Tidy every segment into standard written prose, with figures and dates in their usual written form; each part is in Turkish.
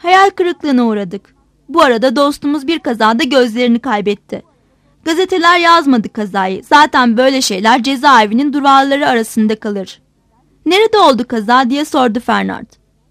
Hayal kırıklığına uğradık. Bu arada dostumuz bir kazada gözlerini kaybetti. Gazeteler yazmadı kazayı. Zaten böyle şeyler cezaevinin duvarları arasında kalır. Nerede oldu kaza diye sordu Fernand.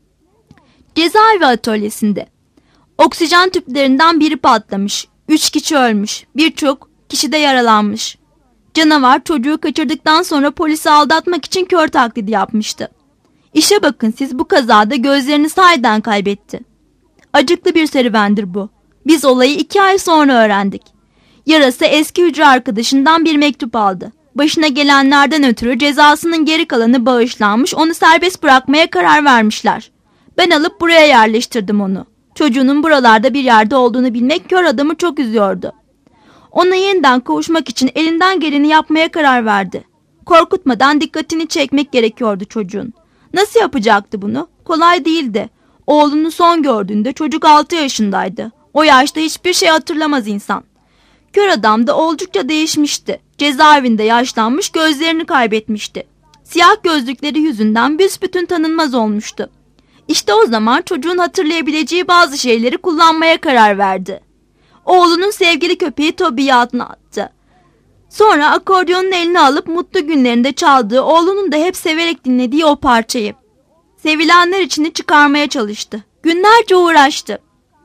Cezaevi atölyesinde. Oksijen tüplerinden biri patlamış. 3 kişi ölmüş. Birçok kişi de yaralanmış. Canavar çocuğu kaçırdıktan sonra polisi aldatmak için kör taklidi yapmıştı. İşe bakın, siz bu kazada gözlerini sahiden kaybetti. Acıklı bir serüvendir bu. Biz olayı 2 ay sonra öğrendik. Yarası eski hücre arkadaşından bir mektup aldı. Başına gelenlerden ötürü cezasının geri kalanı bağışlanmış, onu serbest bırakmaya karar vermişler. Ben alıp buraya yerleştirdim onu. Çocuğunun buralarda bir yerde olduğunu bilmek kör adamı çok üzüyordu. Ona yeniden kavuşmak için elinden geleni yapmaya karar verdi. Korkutmadan dikkatini çekmek gerekiyordu çocuğun. Nasıl yapacaktı bunu? Kolay değildi. Oğlunu son gördüğünde çocuk 6 yaşındaydı. O yaşta hiçbir şey hatırlamaz insan. Kör adam da oldukça değişmişti. Cezaevinde yaşlanmış, gözlerini kaybetmişti. Siyah gözlükleri yüzünden büsbütün tanınmaz olmuştu. İşte o zaman çocuğun hatırlayabileceği bazı şeyleri kullanmaya karar verdi. Oğlunun sevgili köpeği Toby'yi anlattı. Sonra akordiyonun eline alıp mutlu günlerinde çaldığı, oğlunun da hep severek dinlediği o parçayı. Sevilenler içini çıkarmaya çalıştı. Günlerce uğraştı.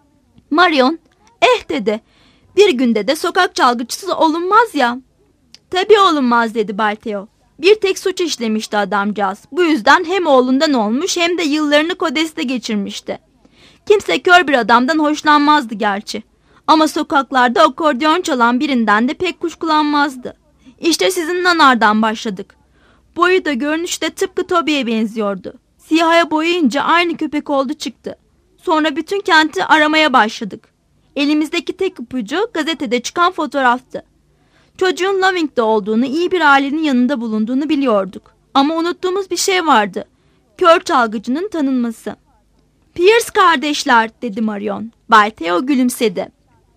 Marion, dedi. Bir günde de sokak çalgıcısı olunmaz ya. Tabii olunmaz dedi Balteo. Bir tek suç işlemişti adamcağız. Bu yüzden hem oğlundan olmuş hem de yıllarını Kodes'te geçirmişti. Kimse kör bir adamdan hoşlanmazdı gerçi. Ama sokaklarda akordeon çalan birinden de pek kuşkulanmazdı. İşte sizin nanardan başladık. Boyu da görünüşte tıpkı Toby'ye benziyordu. Siyaha boyayınca aynı köpek oldu çıktı. Sonra bütün kenti aramaya başladık. Elimizdeki tek ipucu gazetede çıkan fotoğraftı. Çocuğun Loving'de olduğunu, iyi bir ailenin yanında bulunduğunu biliyorduk. Ama unuttuğumuz bir şey vardı. Kör çalgıcının tanınması. Pierce kardeşler dedi Marion. Balteo gülümsedi.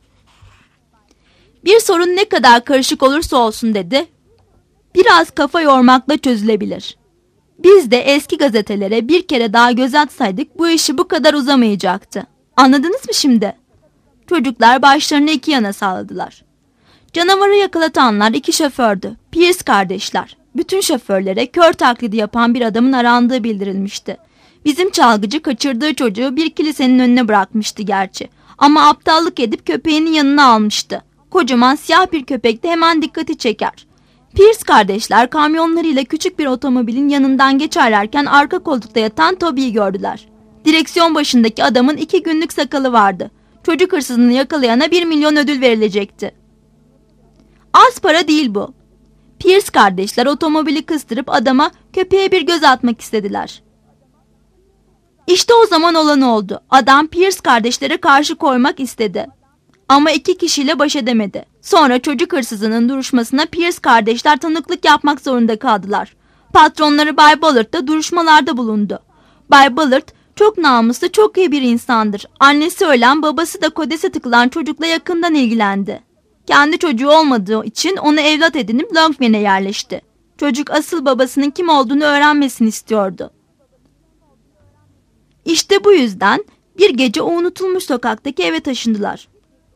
Bir sorun ne kadar karışık olursa olsun dedi. Biraz kafa yormakla çözülebilir. Biz de eski gazetelere bir kere daha göz atsaydık bu işi bu kadar uzamayacaktı. Anladınız mı şimdi? Çocuklar başlarını iki yana salladılar. Canavarı yakalatanlar 2 şofördü. Pierce kardeşler. Bütün şoförlere kör taklidi yapan bir adamın arandığı bildirilmişti. Bizim çalgıcı kaçırdığı çocuğu bir kilisenin önüne bırakmıştı gerçi. Ama aptallık edip köpeğinin yanına almıştı. Kocaman siyah bir köpek de hemen dikkati çeker. Pierce kardeşler kamyonlarıyla küçük bir otomobilin yanından geçerlerken arka koltukta yatan Toby'yi gördüler. Direksiyon başındaki adamın 2 günlük sakalı vardı. Çocuk hırsızını yakalayana 1 milyon ödül verilecekti. Az para değil bu. Pierce kardeşler otomobili kıstırıp adama, köpeğe bir göz atmak istediler. İşte o zaman olan oldu. Adam Pierce kardeşlere karşı koymak istedi. Ama 2 kişiyle baş edemedi. Sonra çocuk hırsızının duruşmasına Pierce kardeşler tanıklık yapmak zorunda kaldılar. Patronları Bay Ballard da duruşmalarda bulundu. Bay Ballard çok namuslu, çok iyi bir insandır. Annesi ölen, babası da Kodes'e tıkılan çocukla yakından ilgilendi. Kendi çocuğu olmadığı için onu evlat edinip Longmen'e yerleşti. Çocuk asıl babasının kim olduğunu öğrenmesini istiyordu. İşte bu yüzden bir gece o unutulmuş sokaktaki eve taşındılar.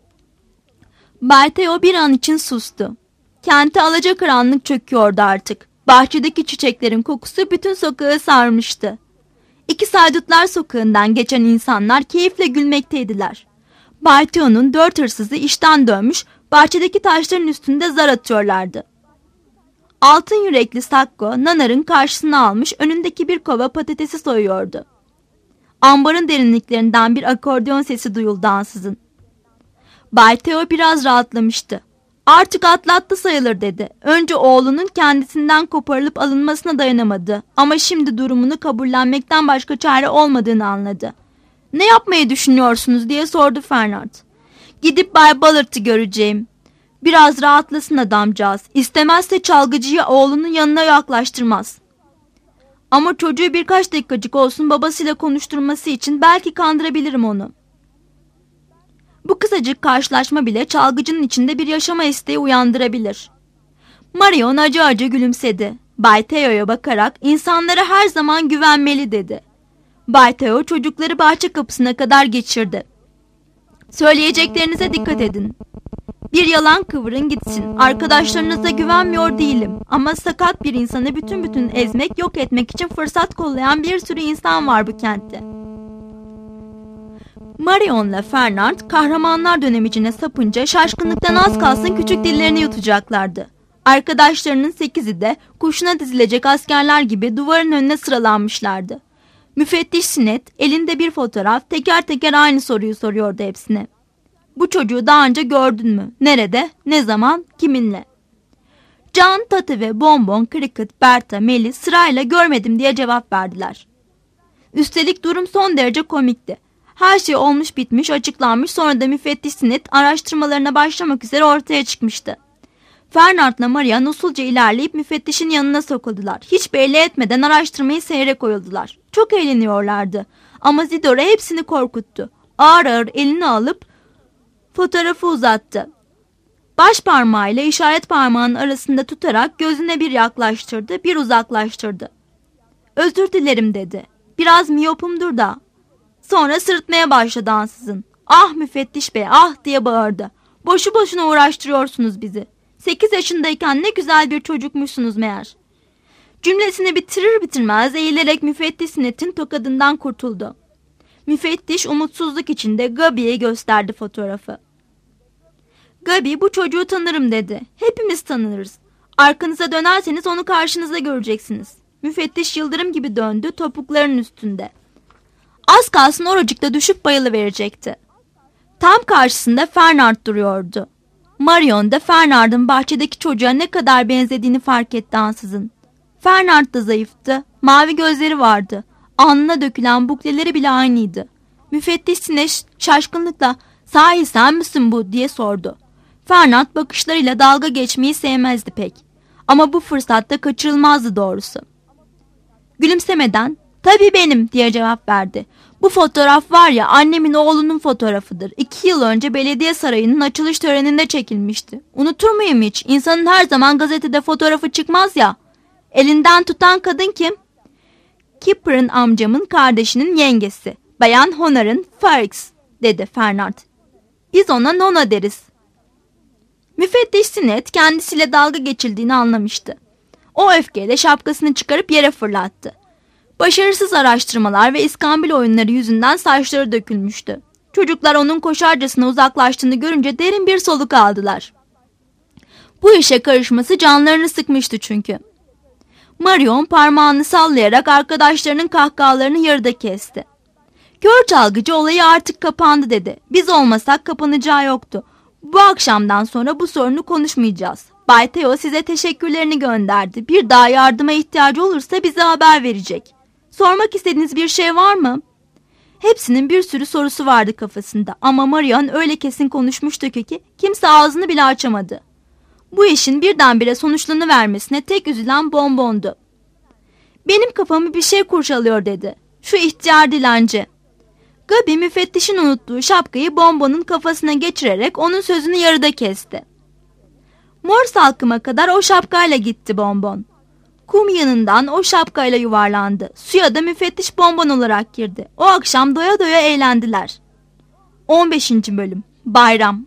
Balteo bir an için sustu. Kente alacakaranlık çöküyordu artık. Bahçedeki çiçeklerin kokusu bütün sokağı sarmıştı. 2 Saydutlar sokağından geçen insanlar keyifle gülmekteydiler. Balteo'nun 4 hırsızı işten dönmüş, bahçedeki taşların üstünde zar atıyorlardı. Altın yürekli Sakko, Nanar'ın karşısına almış, önündeki bir kova patatesi soyuyordu. Ambarın derinliklerinden bir akordeon sesi duyuldu ansızın. Balteo biraz rahatlamıştı. Artık atlattı sayılır dedi. Önce oğlunun kendisinden koparılıp alınmasına dayanamadı. Ama şimdi durumunu kabullenmekten başka çare olmadığını anladı. Ne yapmayı düşünüyorsunuz diye sordu Fernand. Gidip Bay Ballard'ı göreceğim. Biraz rahatlasın adamcağız. İstemezse çalgıcıyı oğlunun yanına yaklaştırmaz. Ama çocuğu birkaç dakikacık olsun babasıyla konuşturması için belki kandırabilirim onu. Bu kısacık karşılaşma bile çalgıcının içinde bir yaşama isteği uyandırabilir. Marion acı acı gülümsedi. Bay Theo'ya bakarak insanlara her zaman güvenmeli dedi. Bay Theo çocukları bahçe kapısına kadar geçirdi. Söyleyeceklerinize dikkat edin. Bir yalan kıvırın gitsin. Arkadaşlarınıza güvenmiyor değilim. Ama sakat bir insanı bütün ezmek, yok etmek için fırsat kollayan bir sürü insan var bu kentte. Marion'la Fernand kahramanlar dönemicine sapınca şaşkınlıktan az kalsın küçük dillerini yutacaklardı. Arkadaşlarının 8'i de kuşuna dizilecek askerler gibi duvarın önüne sıralanmışlardı. Müfettiş Sinet elinde bir fotoğraf teker teker aynı soruyu soruyordu hepsine. Bu çocuğu daha önce gördün mü? Nerede? Ne zaman? Kiminle? Can, Tati ve Bonbon, Cricket, Berta, Melly sırayla görmedim diye cevap verdiler. Üstelik durum son derece komikti. Her şey olmuş bitmiş, açıklanmış, sonra da müfettiş Sinet araştırmalarına başlamak üzere ortaya çıkmıştı. Fernand'la Marian usulca ilerleyip müfettişin yanına sokuldular. Hiç belli etmeden araştırmayı seyre koyuldular. Çok eğleniyorlardı. Ama Zidore hepsini korkuttu. Ağır ağır elini alıp fotoğrafı uzattı. Baş parmağıyla işaret parmağının arasında tutarak gözüne bir yaklaştırdı, bir uzaklaştırdı. Özür dilerim dedi. Biraz miyopumdur da. Sonra sırıtmaya başladı ansızın. Ah müfettiş bey, ah diye bağırdı. Boşu boşuna uğraştırıyorsunuz bizi. 8 yaşındayken ne güzel bir çocukmuşsunuz meğer. Cümlesini bitirir bitirmez eğilerek müfettiş Sinet'in tokadından kurtuldu. Müfettiş umutsuzluk içinde Gabi'ye gösterdi fotoğrafı. Gabi bu çocuğu tanırım dedi. Hepimiz tanırız. Arkanıza dönerseniz onu karşınızda göreceksiniz. Müfettiş yıldırım gibi döndü topuklarının üstünde. Az kalsın oracıkta düşüp bayılıverecekti. Tam karşısında Fernand duruyordu. Marion da Fernand'ın bahçedeki çocuğa ne kadar benzediğini fark etti ansızın. Fernand da zayıftı, mavi gözleri vardı. Alnına dökülen bukleleri bile aynıydı. Müfettiş Sinet şaşkınlıkla "Sahi sen misin bu?" diye sordu. Fernand bakışlarıyla dalga geçmeyi sevmezdi pek. Ama bu fırsatta kaçırılmazdı doğrusu. Gülümsemeden "Tabii benim" diye cevap verdi. "Bu fotoğraf var ya annemin oğlunun fotoğrafıdır. 2 yıl önce belediye sarayının açılış töreninde çekilmişti. Unutur muyum hiç? İnsanın her zaman gazetede fotoğrafı çıkmaz ya. Elinden tutan kadın kim?" "Kipper'ın amcamın kardeşinin yengesi. Bayan Honar'ın Farks" dedi Fernand. "Biz ona Nona deriz." Müfettiş Sinet kendisiyle dalga geçildiğini anlamıştı. O öfkeyle şapkasını çıkarıp yere fırlattı. Başarısız araştırmalar ve iskambil oyunları yüzünden saçları dökülmüştü. Çocuklar onun koşarcasına uzaklaştığını görünce derin bir soluk aldılar. Bu işe karışması canlarını sıkmıştı çünkü. Marion parmağını sallayarak arkadaşlarının kahkahalarını yarıda kesti. "Kör çalgıcı olayı artık kapandı" dedi. "Biz olmasak kapanacağı yoktu. Bu akşamdan sonra bu sorunu konuşmayacağız. Bay Theo size teşekkürlerini gönderdi. Bir daha yardıma ihtiyacı olursa bize haber verecek. Sormak istediğiniz bir şey var mı?" Hepsinin bir sürü sorusu vardı kafasında ama Marion öyle kesin konuşmuştu ki kimse ağzını bile açamadı. Bu işin birdenbire sonuçlanıvermesine tek üzülen Bonbon'du. "Benim kafamı bir şey kurcalıyor" dedi. "Şu ihtiyar dilenci." Gabi müfettişin unuttuğu şapkayı Bonbon'un kafasına geçirerek onun sözünü yarıda kesti. "Mor salkıma kadar o şapkayla gitti Bonbon. Kum yanından o şapkayla yuvarlandı. Suya da müfettiş Bonbon olarak girdi. O akşam doya doya eğlendiler." 15. Bölüm Bayram.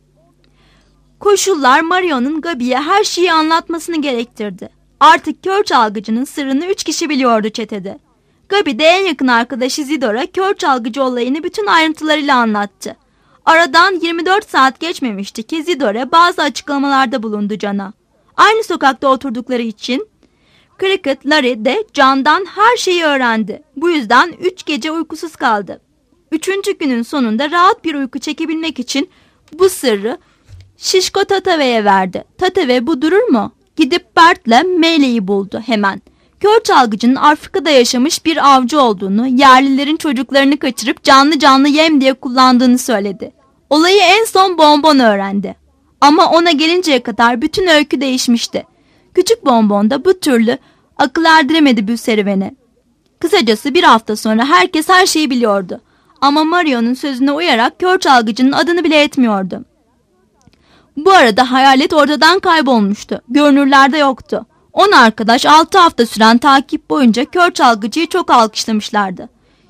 Koşullar Marion'un Gabi'ye her şeyi anlatmasını gerektirdi. Artık kör çalgıcının sırrını 3 kişi biliyordu çetede. Gabi de en yakın arkadaşı Zidora kör çalgıcı olayını bütün ayrıntılarıyla anlattı. Aradan 24 saat geçmemişti ki Zidora bazı açıklamalarda bulundu Can'a. Aynı sokakta oturdukları için Cricket, Larry de Can'dan her şeyi öğrendi. Bu yüzden 3 gece uykusuz kaldı. 3. günün sonunda rahat bir uyku çekebilmek için bu sırrı Şişko Tatave'ye verdi. Tatave bu durur mu? Gidip Bert'le Meleği buldu hemen. Kör çalgıcının Afrika'da yaşamış bir avcı olduğunu, yerlilerin çocuklarını kaçırıp canlı canlı yem diye kullandığını söyledi. Olayı en son Bonbon öğrendi. Ama ona gelinceye kadar bütün öykü değişmişti. Küçük Bonbon da bu türlü akıl erdiremedi bu serüvene. Kısacası bir hafta sonra herkes her şeyi biliyordu. Ama Marion'un sözüne uyarak kör çalgıcının adını bile etmiyordu. Bu arada hayalet ortadan kaybolmuştu. Görünürlerde yoktu. 10 arkadaş 6 hafta süren takip boyunca kör çalgıcıyı çok alkışlamışlardı.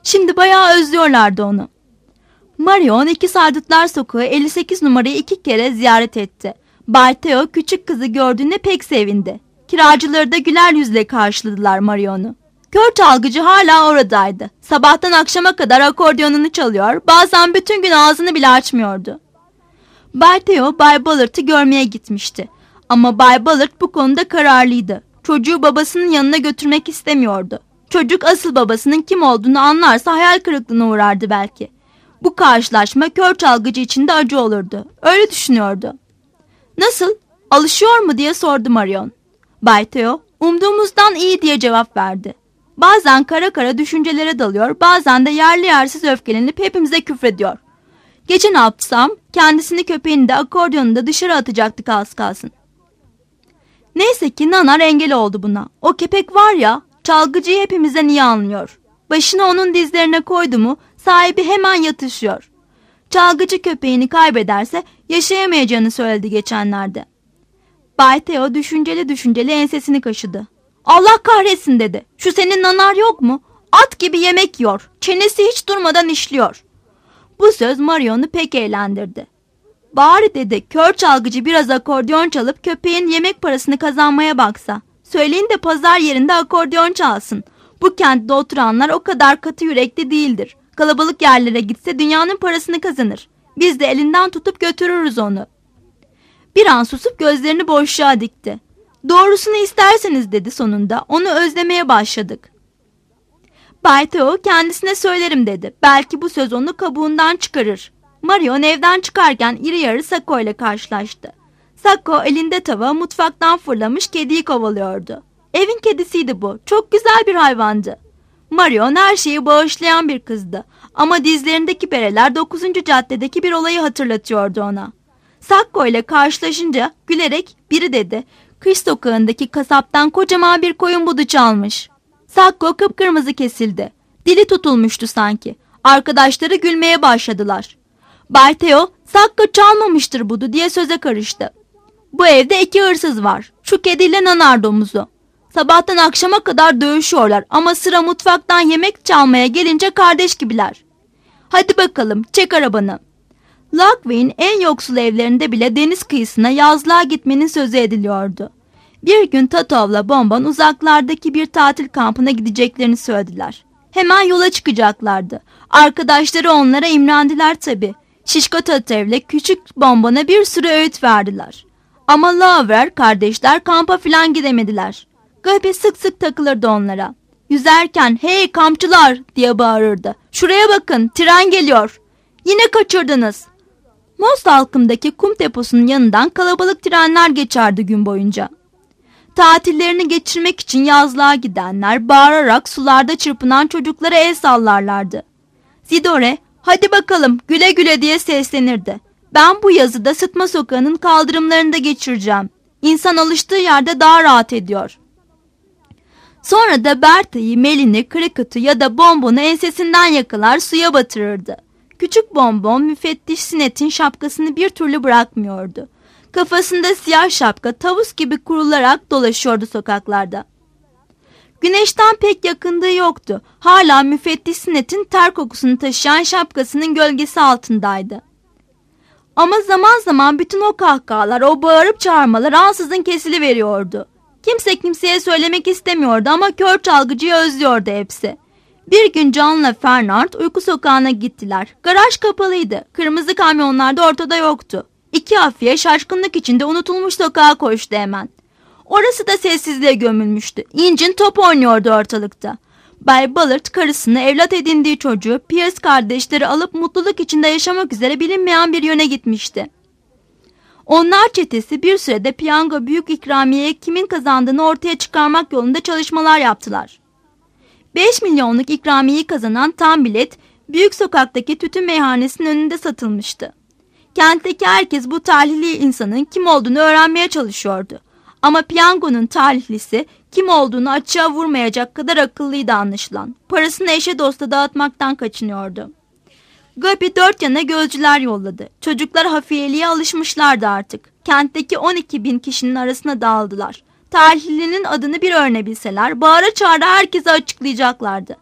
Şimdi bayağı özlüyorlardı onu. Marion 2 Saydutlar Sokağı 58 numarayı 2 kere ziyaret etti. Bay Theo küçük kızı gördüğünde pek sevindi. Kiracıları da güler yüzle karşıladılar Marion'u. Kör çalgıcı hala oradaydı. Sabahtan akşama kadar akordeonunu çalıyor, bazen bütün gün ağzını bile açmıyordu. Bay Theo, Bay Ballard'ı görmeye gitmişti. Ama Bay Ballard bu konuda kararlıydı. Çocuğu babasının yanına götürmek istemiyordu. Çocuk asıl babasının kim olduğunu anlarsa hayal kırıklığına uğrardı belki. Bu karşılaşma kör çalgıcı için de acı olurdu. Öyle düşünüyordu. "Nasıl? Alışıyor mu?" diye sordu Marion. Bay Theo, "Umduğumuzdan iyi" diye cevap verdi. Bazen kara kara düşüncelere dalıyor, bazen de yerli yersiz öfkelenip hepimize küfrediyor. Gece ne yapsam, kendisini, köpeğini de akordeonunu da dışarı atacaktık az kalsın. Neyse ki Nanar engel oldu buna. O köpek var ya, çalgıcıyı hepimizden iyi anlıyor. Başını onun dizlerine koydu mu sahibi hemen yatışıyor. Çalgıcı köpeğini kaybederse yaşayamayacağını söyledi geçenlerde. Bay Theo düşünceli ensesini kaşıdı. "Allah kahretsin" dedi. "Şu senin Nanar yok mu? At gibi yemek yiyor. Çenesi hiç durmadan işliyor." Bu söz Marion'u pek eğlendirdi. "Bari" dedi, "kör çalgıcı biraz akordeon çalıp köpeğin yemek parasını kazanmaya baksa. Söyleyin de pazar yerinde akordeon çalsın. Bu kentte oturanlar o kadar katı yürekli değildir. Kalabalık yerlere gitse dünyanın parasını kazanır. Biz de elinden tutup götürürüz onu." Bir an susup gözlerini boşluğa dikti. "Doğrusunu isterseniz" dedi sonunda, "onu özlemeye başladık." Bay Theo, "Kendisine söylerim" dedi. "Belki bu söz onu kabuğundan çıkarır." Marion evden çıkarken iri yarı Sako ile karşılaştı. Sako elinde tava mutfaktan fırlamış kediyi kovalıyordu. Evin kedisiydi bu. Çok güzel bir hayvandı. Marion her şeyi bağışlayan bir kızdı. Ama dizlerindeki bereler 9. caddedeki bir olayı hatırlatıyordu ona. Sako ile karşılaşınca gülerek biri dedi, "Kış sokağındaki kasaptan kocaman bir koyun budu çalmış." Sako kıpkırmızı kesildi. Dili tutulmuştu sanki. Arkadaşları gülmeye başladılar. Bay Theo, "Sako çalmamıştır budu" diye söze karıştı. "Bu evde 2 hırsız var. Şu kediyle Nanar domuzu. Sabahtan akşama kadar dövüşüyorlar ama sıra mutfaktan yemek çalmaya gelince kardeş gibiler. Hadi bakalım, çek arabanı." Lockville'in en yoksul evlerinde bile deniz kıyısına yazlığa gitmenin sözü ediliyordu. Bir gün Tatov'la Bonbon uzaklardaki bir tatil kampına gideceklerini söylediler. Hemen yola çıkacaklardı. Arkadaşları onlara imrendiler tabii. Şişko Tatov'le küçük Bonbon'a bir sürü öğüt verdiler. Ama Lauver kardeşler kampa filan gidemediler. Gabi sık sık takılırdı onlara. Yüzerken "Hey kampçılar" diye bağırırdı. "Şuraya bakın, tren geliyor. Yine kaçırdınız." Most halkımdaki kum deposunun yanından kalabalık trenler geçerdi gün boyunca. Tatillerini geçirmek için yazlığa gidenler bağırarak sularda çırpınan çocuklara el sallarlardı. Zidore, "Hadi bakalım güle güle" diye seslenirdi. "Ben bu yazı da Sıtma Sokağı'nın kaldırımlarında geçireceğim. İnsan alıştığı yerde daha rahat ediyor." Sonra da Berta'yı, Melin'i, Cricket'ı ya da Bonbon'u ensesinden yakalar suya batırırdı. Küçük Bonbon müfettiş Sinet'in şapkasını bir türlü bırakmıyordu. Kafasında siyah şapka tavus gibi kurularak dolaşıyordu sokaklarda. Güneşten pek yakındığı yoktu. Hala müfettiş Sinet'in ter kokusunu taşıyan şapkasının gölgesi altındaydı. Ama zaman zaman bütün o kahkahalar, o bağırıp çağırmalar ansızın kesiliveriyordu. Kimse kimseye söylemek istemiyordu ama kör çalgıcıyı özlüyordu hepsi. Bir gün John'la Fernand uyku sokağına gittiler. Garaj kapalıydı. Kırmızı kamyonlar da ortada yoktu. 2 afiye şaşkınlık içinde unutulmuş sokağa koştu hemen. Orası da sessizliğe gömülmüştü. İncin top oynuyordu ortalıkta. Bay Ballard karısını, evlat edindiği çocuğu, Pierce kardeşleri alıp mutluluk içinde yaşamak üzere bilinmeyen bir yöne gitmişti. Onlar çetesi bir sürede piyango büyük ikramiyeye kimin kazandığını ortaya çıkarmak yolunda çalışmalar yaptılar. 5 milyonluk ikramiyeyi kazanan tam bilet büyük sokaktaki tütün meyhanesinin önünde satılmıştı. Kentteki herkes bu talihli insanın kim olduğunu öğrenmeye çalışıyordu. Ama piyangonun talihlisi kim olduğunu açığa vurmayacak kadar akıllıydı anlaşılan. Parasını eşe dosta dağıtmaktan kaçınıyordu. Gabi 4 yana gözcüler yolladı. Çocuklar hafiyeliğe alışmışlardı artık. Kentteki 12.000 kişinin arasına dağıldılar. Talihlinin adını bir öğrenebilseler bağıra çağıra herkese açıklayacaklardı.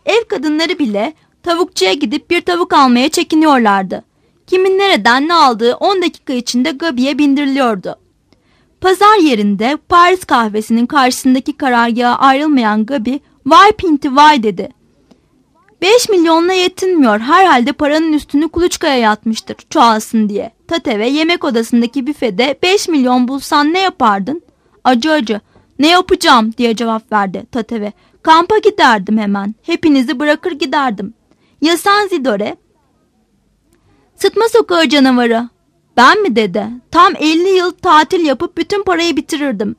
Ev kadınları bile tavukçuya gidip bir tavuk almaya çekiniyorlardı. Kimin nereden ne aldığı 10 dakika içinde Gabi'ye bindiriliyordu. Pazar yerinde Paris kahvesinin karşısındaki karargaha ayrılmayan Gabi, "Vay pinti vay" dedi. 5 milyonla yetinmiyor, herhalde paranın üstünü kuluçkaya yatmıştır çoğalsın diye. Tateve yemek odasındaki büfede 5 milyon bulsan ne yapardın? Acı acı, ne yapacağım diye cevap verdi Tateve. Kampa giderdim hemen, hepinizi bırakır giderdim. Ya sen Zidore? Sıtma sokağı canavarı. Ben mi dedi. Tam 50 yıl tatil yapıp bütün parayı bitirirdim.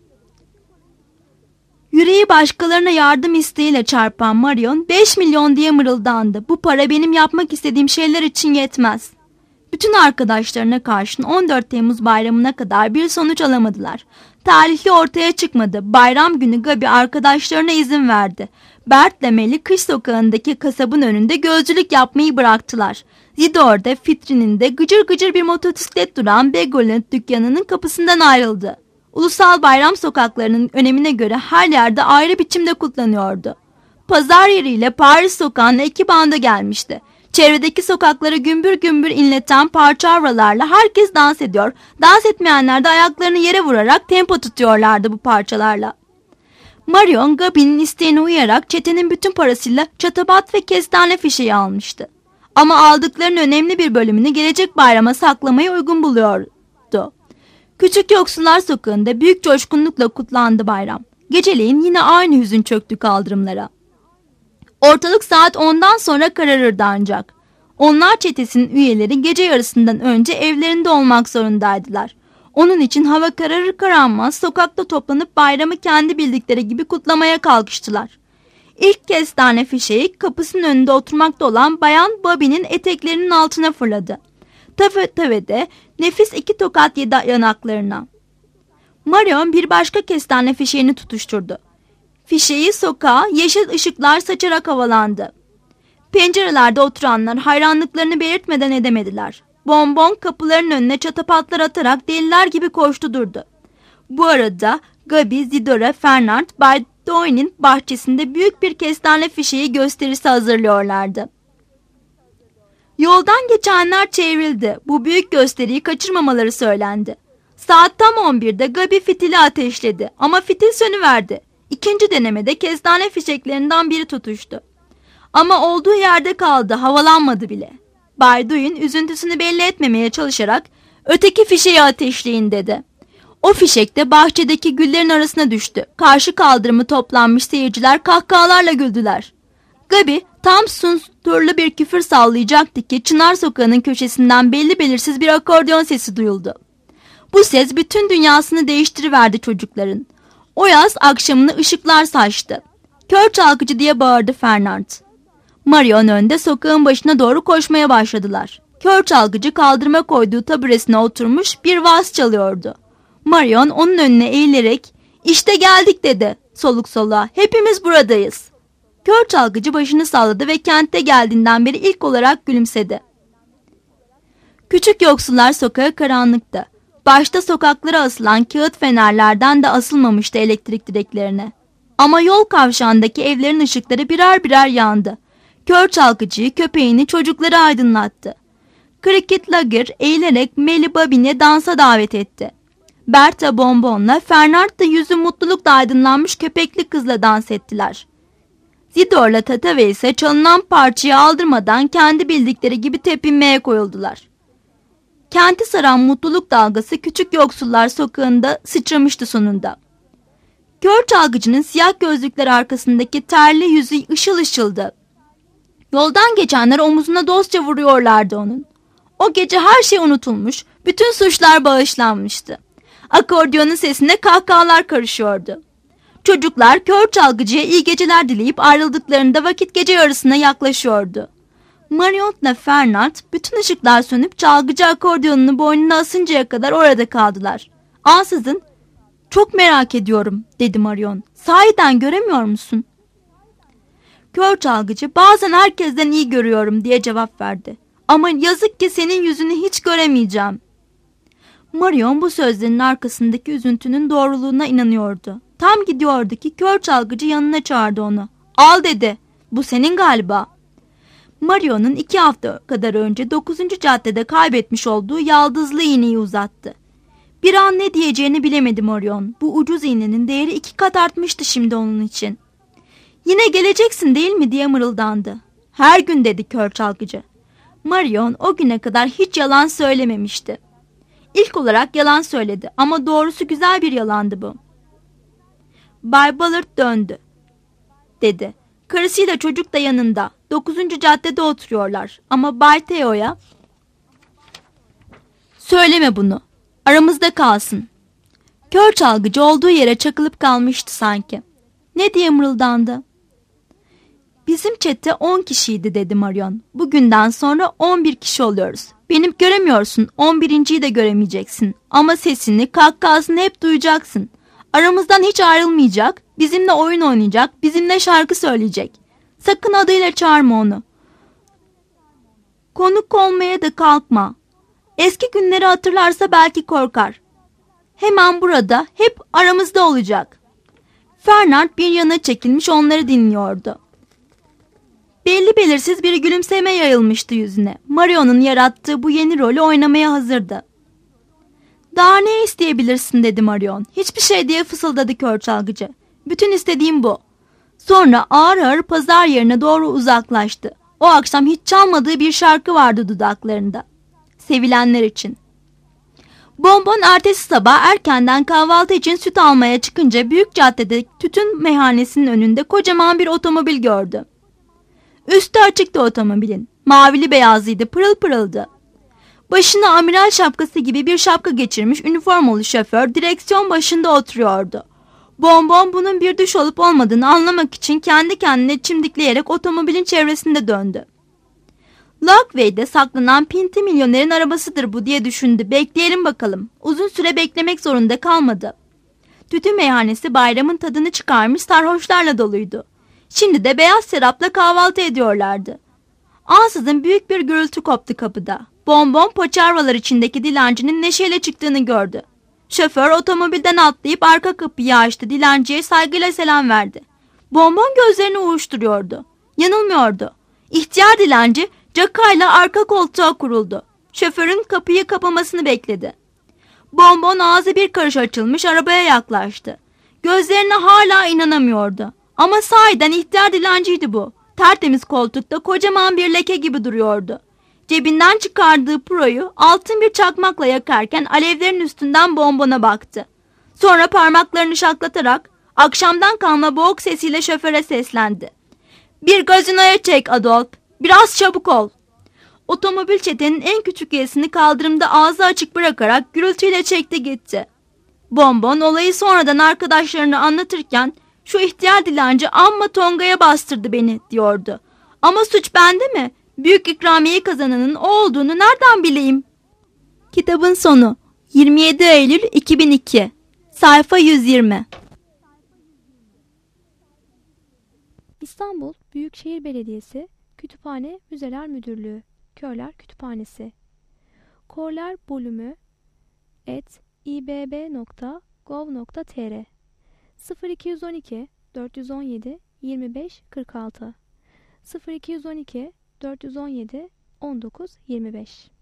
Yüreği başkalarına yardım isteğiyle çarpan Marion 5 milyon diye mırıldandı. Bu para benim yapmak istediğim şeyler için yetmez. Bütün arkadaşlarına karşın 14 Temmuz bayramına kadar bir sonuç alamadılar. Talihli ortaya çıkmadı. Bayram günü Gabi arkadaşlarına izin verdi. Bert'le Melly kış sokağındaki kasabın önünde gözcülük yapmayı bıraktılar. Zidore Fitrin'inde gıcır gıcır bir motosiklet duran Begol'ün dükkanının kapısından ayrıldı. Ulusal bayram sokaklarının önemine göre her yerde ayrı biçimde kutlanıyordu. Pazar yeriyle Paris sokağına iki banda gelmişti. Çevredeki sokakları gümbür gümbür inleten parçavralarla herkes dans ediyor. Dans etmeyenler de ayaklarını yere vurarak tempo tutuyorlardı bu parçalarla. Marion, Gabi'nin isteğine uyarak çetenin bütün parasıyla çatapat ve kestane fişeği almıştı. Ama aldıklarının önemli bir bölümünü gelecek bayrama saklamayı uygun buluyordu. Küçük Yoksullar Sokağı'nda büyük coşkunlukla kutlandı bayram. Geceleyin yine aynı hüzün çöktü kaldırımlara. Ortalık saat 10'dan sonra kararırdı ancak. Onlar çetesinin üyeleri gece yarısından önce evlerinde olmak zorundaydılar. Onun için hava kararır kararmaz sokakta toplanıp bayramı kendi bildikleri gibi kutlamaya kalkıştılar. İlk kestane fişeği kapısının önünde oturmakta olan Bayan Bobby'nin eteklerinin altına fırladı. Tavede nefis 2 tokat yedi yanaklarına. Marion bir başka kestane fişeğini tutuşturdu. Fişeği sokağa yeşil ışıklar saçarak havalandı. Pencerelerde oturanlar hayranlıklarını belirtmeden edemediler. Bonbon kapıların önüne çatapatlar atarak deliler gibi koştu durdu. Bu arada Gabi, Zidore, Fernand, Bay Doyne'in bahçesinde büyük bir kestane fişeği gösterisi hazırlıyorlardı. Yoldan geçenler çevrildi. Bu büyük gösteriyi kaçırmamaları söylendi. Saat tam 11'de Gabi fitili ateşledi ama fitil sönüverdi. İkinci denemede kestane fişeklerinden biri tutuştu. Ama olduğu yerde kaldı, havalanmadı bile. Bay Doyne üzüntüsünü belli etmemeye çalışarak "Öteki fişeği ateşleyin" dedi. O fişek de bahçedeki güllerin arasına düştü. Karşı kaldırımı toplanmış seyirciler kahkahalarla güldüler. Gabi tam susturlu bir küfür sallayacaktı ki Çınar Sokağı'nın köşesinden belli belirsiz bir akordeon sesi duyuldu. Bu ses bütün dünyasını değiştiriverdi çocukların. O yaz akşamını ışıklar saçtı. "Kör çalgıcı" diye bağırdı Fernand. Marion önde sokağın başına doğru koşmaya başladılar. Kör çalgıcı kaldırıma koyduğu taburesine oturmuş bir vals çalıyordu. Marion onun önüne eğilerek "İşte geldik" dedi soluk soluğa. "Hepimiz buradayız." Kör çalgıcı başını salladı ve kentte geldiğinden beri ilk olarak gülümsedi. Küçük Yoksullar Sokağı karanlıktı. Başta sokaklara asılan kağıt fenerlerden de asılmamıştı elektrik direklerine. Ama yol kavşağındaki evlerin ışıkları birer birer yandı. Kör çalgıcıyı, köpeğini, çocukları aydınlattı. Cricket Lager eğilerek Melly Bobby'ni dansa davet etti. Berta Bonbon'la Fernand da yüzü mutlulukla aydınlanmış köpekli kızla dans ettiler. Zidore'la Tatave ise çalınan parçayı aldırmadan kendi bildikleri gibi tepinmeye koyuldular. Kenti saran mutluluk dalgası Küçük Yoksullar Sokağı'nda sıçramıştı sonunda. Kör çalgıcının siyah gözlükler arkasındaki terli yüzü ışıl ışıldı. Yoldan geçenler omuzuna dostça vuruyorlardı onun. O gece her şey unutulmuş, bütün suçlar bağışlanmıştı. Akordiyonun sesine kahkahalar karışıyordu. Çocuklar kör çalgıcıya iyi geceler dileyip ayrıldıklarında vakit gece yarısına yaklaşıyordu. Marion'la Fernand bütün ışıklar sönüp çalgıcı akordiyonunu boynuna asıncaya kadar orada kaldılar. "Ansızın 'Çok merak ediyorum' dedi Marion. "Sahiden göremiyor musun?" Kör çalgıcı "Bazen herkesten iyi görüyorum" diye cevap verdi. "Ama yazık ki senin yüzünü hiç göremeyeceğim." Marion bu sözlerin arkasındaki üzüntünün doğruluğuna inanıyordu. Tam gidiyordu ki kör çalgıcı yanına çağırdı onu. "Al" dedi. Bu senin galiba. Mario'nun 2 hafta kadar önce 9. caddede kaybetmiş olduğu yaldızlı iğneyi uzattı. Bir an ne diyeceğini bilemedi Marion. Bu ucuz iğnenin değeri 2 kat artmıştı şimdi onun için. Yine geleceksin değil mi diye mırıldandı. Her gün dedi kör çalgıcı. Marion o güne kadar hiç yalan söylememişti. İlk olarak yalan söyledi ama doğrusu güzel bir yalandı bu. Bay Ballard döndü, dedi. Karısıyla çocuk da yanında. 9. caddede oturuyorlar ama Bay Theo'ya söyleme bunu. Aramızda kalsın. Kör çalgıcı olduğu yere çakılıp kalmıştı sanki. Ne diye mırıldandı? Bizim çete 10 kişiydi dedi Marion. Bugünden sonra 11 kişi oluyoruz. Benim göremiyorsun, 11.'yi de göremeyeceksin. Ama sesini, kahkahasını hep duyacaksın. Aramızdan hiç ayrılmayacak, bizimle oyun oynayacak, bizimle şarkı söyleyecek. Sakın adıyla çağırma onu. Konuk olmaya da kalkma. Eski günleri hatırlarsa belki korkar. Hemen burada, hep aramızda olacak. Fernand bir yana çekilmiş onları dinliyordu. Belli belirsiz bir gülümseme yayılmıştı yüzüne. Marion'un yarattığı bu yeni rolü oynamaya hazırdı. Daha ne isteyebilirsin dedi Marion. Hiçbir şey diye fısıldadı kör çalgıcı. Bütün istediğim bu. Sonra ağır ağır pazar yerine doğru uzaklaştı. O akşam hiç çalmadığı bir şarkı vardı dudaklarında. Sevilenler için. Bonbon ertesi sabah erkenden kahvaltı için süt almaya çıkınca büyük caddede tütün meyhanesinin önünde kocaman bir otomobil gördü. Üstü açıktı otomobilin. Mavili beyazlıydı, pırıl pırıldı. Başına amiral şapkası gibi bir şapka geçirmiş üniformalı şoför direksiyon başında oturuyordu. Bonbon bunun bir düş olup olmadığını anlamak için kendi kendine çimdikleyerek otomobilin çevresinde döndü. Lockway'de saklanan pinti milyonerin arabasıdır bu diye düşündü. Bekleyelim bakalım. Uzun süre beklemek zorunda kalmadı. Tütün meyhanesi bayramın tadını çıkarmış sarhoşlarla doluydu. Şimdi de beyaz serapla kahvaltı ediyorlardı. Ansızın büyük bir gürültü koptu kapıda. Bonbon paçavralar içindeki dilencinin neşeyle çıktığını gördü. Şoför otomobilden atlayıp arka kapıyı açtı. Dilenciye saygıyla selam verdi. Bonbon gözlerini uyuşturuyordu. Yanılmıyordu. İhtiyar dilenci cakayla arka koltuğa kuruldu. Şoförün kapıyı kapamasını bekledi. Bonbon ağzı bir karış açılmış arabaya yaklaştı. Gözlerine hala inanamıyordu. Ama sahiden ihtiyar dilenciydi bu. Tertemiz koltukta kocaman bir leke gibi duruyordu. Cebinden çıkardığı puroyu altın bir çakmakla yakarken alevlerin üstünden Bonbon'a baktı. Sonra parmaklarını şaklatarak akşamdan kalma boğuk sesiyle şoföre seslendi. Bir gazinoya çek Adolf. Biraz çabuk ol. Otomobil çetenin en küçük üyesini kaldırımda ağzı açık bırakarak gürültüyle çekti gitti. Bonbon olayı sonradan arkadaşlarına anlatırken şu ihtiyar dilenci amma tongaya bastırdı beni diyordu. Ama suç bende mi? Büyük ikramiye kazananın o olduğunu nereden bileyim? Kitabın sonu 27 Eylül 2002 Sayfa 120. İstanbul Büyükşehir Belediyesi Kütüphane Müzeler Müdürlüğü Körler Kütüphanesi Korler Bölümü @ibb.gov.tr 0212 417 25 46 0212 417 19 25